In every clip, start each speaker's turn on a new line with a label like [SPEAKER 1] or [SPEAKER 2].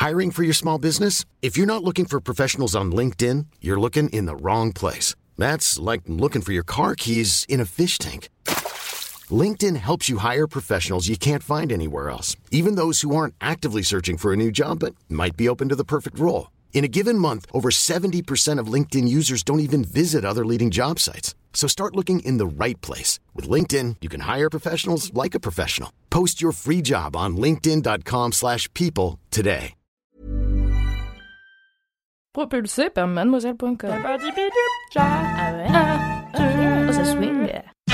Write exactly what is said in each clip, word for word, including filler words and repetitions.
[SPEAKER 1] Hiring for your small business? If you're not looking for professionals on LinkedIn, you're looking in the wrong place. That's like looking for your car keys in a fish tank. LinkedIn helps you hire professionals you can't find anywhere else, even those who aren't actively searching for a new job but might be open to the perfect role. In a given month, over seventy percent of LinkedIn users don't even visit other leading job sites. So start looking in the right place. With LinkedIn, you can hire professionals like a professional. Post your free job on linkedin dot com slash people today.
[SPEAKER 2] Propulsé par mademoiselle point com. Ah ouais. Oh, ça swing.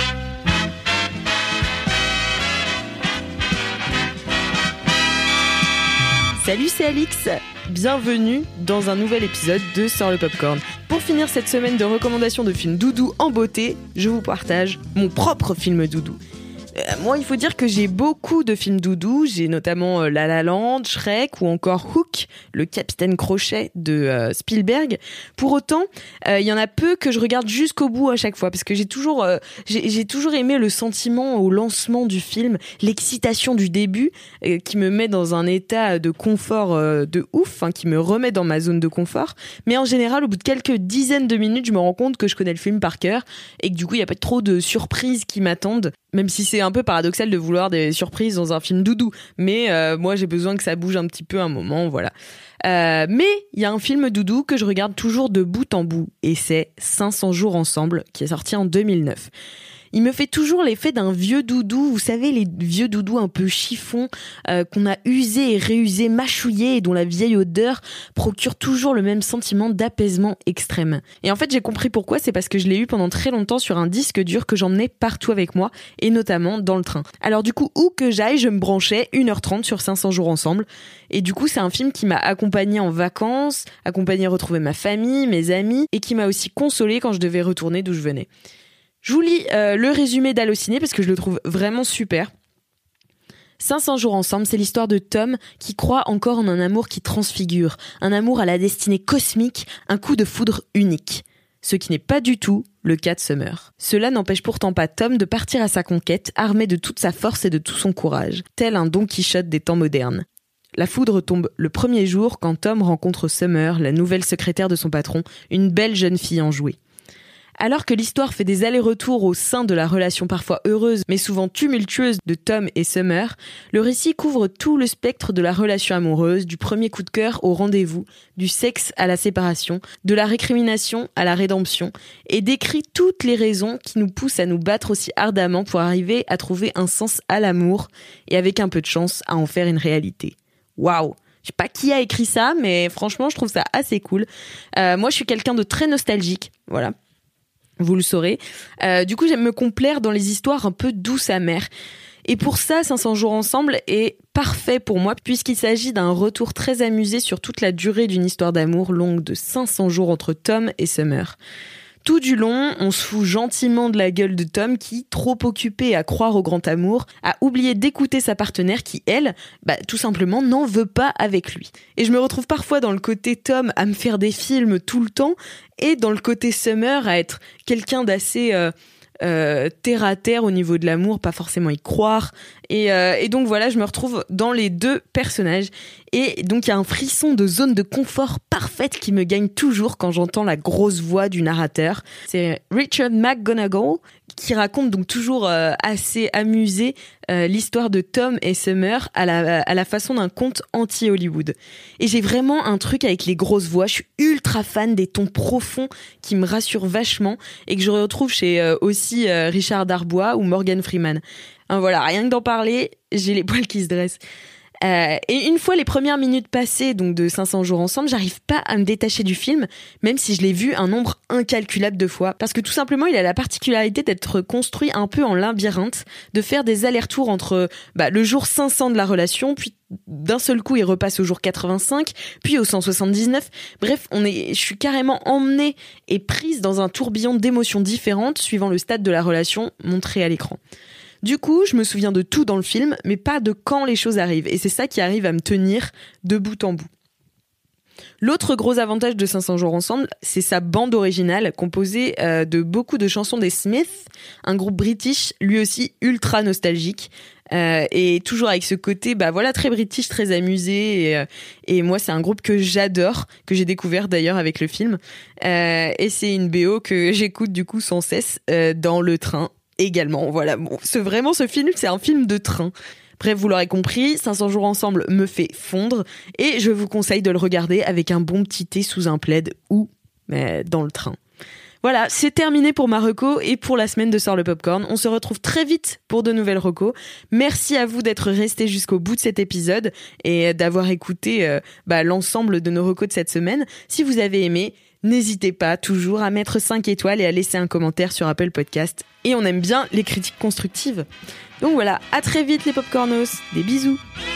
[SPEAKER 3] Salut, c'est Alix. Bienvenue dans un nouvel épisode de Sors le Popcorn. Pour finir cette semaine de recommandations de films doudou en beauté, je vous partage mon propre film doudou. Euh, moi, il faut dire que j'ai beaucoup de films doudou. J'ai notamment euh, La La Land, Shrek ou encore Hook, le capitaine Crochet de euh, Spielberg. Pour autant, il euh, y en a peu que je regarde jusqu'au bout à chaque fois parce que j'ai toujours, euh, j'ai, j'ai toujours aimé le sentiment au lancement du film, l'excitation du début euh, qui me met dans un état de confort euh, de ouf, hein, qui me remet dans ma zone de confort. Mais en général, au bout de quelques dizaines de minutes, je me rends compte que je connais le film par cœur et que du coup, il n'y a pas trop de surprises qui m'attendent. Même si c'est un peu paradoxal de vouloir des surprises dans un film doudou. Mais euh, moi, j'ai besoin que ça bouge un petit peu un moment, voilà. Euh, mais il y a un film doudou que je regarde toujours de bout en bout. Et c'est cinq cents jours ensemble, qui est sorti en deux mille neuf. Il me fait toujours l'effet d'un vieux doudou, vous savez, les vieux doudous un peu chiffons, euh, qu'on a usés et réusés, mâchouillés, et dont la vieille odeur procure toujours le même sentiment d'apaisement extrême. Et en fait, j'ai compris pourquoi, c'est parce que je l'ai eu pendant très longtemps sur un disque dur que j'emmenais partout avec moi, et notamment dans le train. Alors du coup, où que j'aille, je me branchais une heure trente sur cinq cents jours ensemble, et du coup, c'est un film qui m'a accompagnée en vacances, accompagnée à retrouver ma famille, mes amis, et qui m'a aussi consolée quand je devais retourner d'où je venais. Je vous lis euh, le résumé d'Allociné parce que je le trouve vraiment super. cinq cents jours ensemble, c'est l'histoire de Tom qui croit encore en un amour qui transfigure, un amour à la destinée cosmique, un coup de foudre unique. Ce qui n'est pas du tout le cas de Summer. Cela n'empêche pourtant pas Tom de partir à sa conquête, armé de toute sa force et de tout son courage, tel un Don Quichotte des temps modernes. La foudre tombe le premier jour quand Tom rencontre Summer, la nouvelle secrétaire de son patron, une belle jeune fille enjouée. Alors que l'histoire fait des allers-retours au sein de la relation parfois heureuse mais souvent tumultueuse de Tom et Summer, le récit couvre tout le spectre de la relation amoureuse, du premier coup de cœur au rendez-vous, du sexe à la séparation, de la récrimination à la rédemption, et décrit toutes les raisons qui nous poussent à nous battre aussi ardemment pour arriver à trouver un sens à l'amour et avec un peu de chance à en faire une réalité. Waouh! Je sais pas qui a écrit ça, mais franchement, je trouve ça assez cool. Euh, moi, je suis quelqu'un de très nostalgique, voilà. Vous le saurez. Euh, du coup, j'aime me complaire dans les histoires un peu douces amères. Et pour ça, cinq cents jours ensemble est parfait pour moi, puisqu'il s'agit d'un retour très amusé sur toute la durée d'une histoire d'amour longue de cinq cents jours entre Tom et Summer. Tout du long, on se fout gentiment de la gueule de Tom qui, trop occupé à croire au grand amour, a oublié d'écouter sa partenaire qui, elle, bah, tout simplement n'en veut pas avec lui. Et je me retrouve parfois dans le côté Tom à me faire des films tout le temps et dans le côté Summer à être quelqu'un d'assez euh, euh, terre à terre au niveau de l'amour, pas forcément y croire. Et, euh, et donc voilà, je me retrouve dans les deux personnages. Et donc il y a un frisson de zone de confort parfaite qui me gagne toujours quand j'entends la grosse voix du narrateur. C'est Richard McGonagall qui raconte donc toujours euh, assez amusé euh, l'histoire de Tom et Summer à la, à la façon d'un conte anti-Hollywood. Et j'ai vraiment un truc avec les grosses voix. Je suis ultra fan des tons profonds qui me rassurent vachement et que je retrouve chez euh, aussi euh, Richard Darbois ou Morgan Freeman. Hein, voilà, rien que d'en parler, j'ai les poils qui se dressent. Euh, et une fois les premières minutes passées, donc de cinq cents jours ensemble, j'arrive pas à me détacher du film, même si je l'ai vu un nombre incalculable de fois. Parce que tout simplement, il a la particularité d'être construit un peu en labyrinthe, de faire des allers-retours entre bah, le jour cinq cents de la relation, puis d'un seul coup, il repasse au jour quatre-vingt-cinq, puis au cent soixante-dix-neuf. Bref, on est, je suis carrément emmenée et prise dans un tourbillon d'émotions différentes suivant le stade de la relation montré à l'écran. Du coup, je me souviens de tout dans le film, mais pas de quand les choses arrivent. Et c'est ça qui arrive à me tenir de bout en bout. L'autre gros avantage de cinq cents jours ensemble, c'est sa bande originale, composée euh, de beaucoup de chansons des Smiths, un groupe british, lui aussi ultra nostalgique. euh, et toujours avec ce côté, bah voilà, très british, très amusé. Et, euh, et moi, c'est un groupe que j'adore, que j'ai découvert d'ailleurs avec le film. Euh, et c'est une B O que j'écoute du coup sans cesse euh, dans le train également. Voilà, bon, c'est vraiment ce film, c'est un film de train. Bref, vous l'aurez compris, cinq cents jours ensemble me fait fondre et je vous conseille de le regarder avec un bon petit thé sous un plaid ou euh, dans le train. Voilà, c'est terminé pour ma reco et pour la semaine de Sort le Popcorn. On se retrouve très vite pour de nouvelles recos. Merci à vous d'être restés jusqu'au bout de cet épisode et d'avoir écouté euh, bah, l'ensemble de nos recos de cette semaine. Si vous avez aimé, n'hésitez pas toujours à mettre cinq étoiles et à laisser un commentaire sur Apple Podcast. Et on aime bien les critiques constructives. Donc voilà, à très vite les Popcornos, des bisous.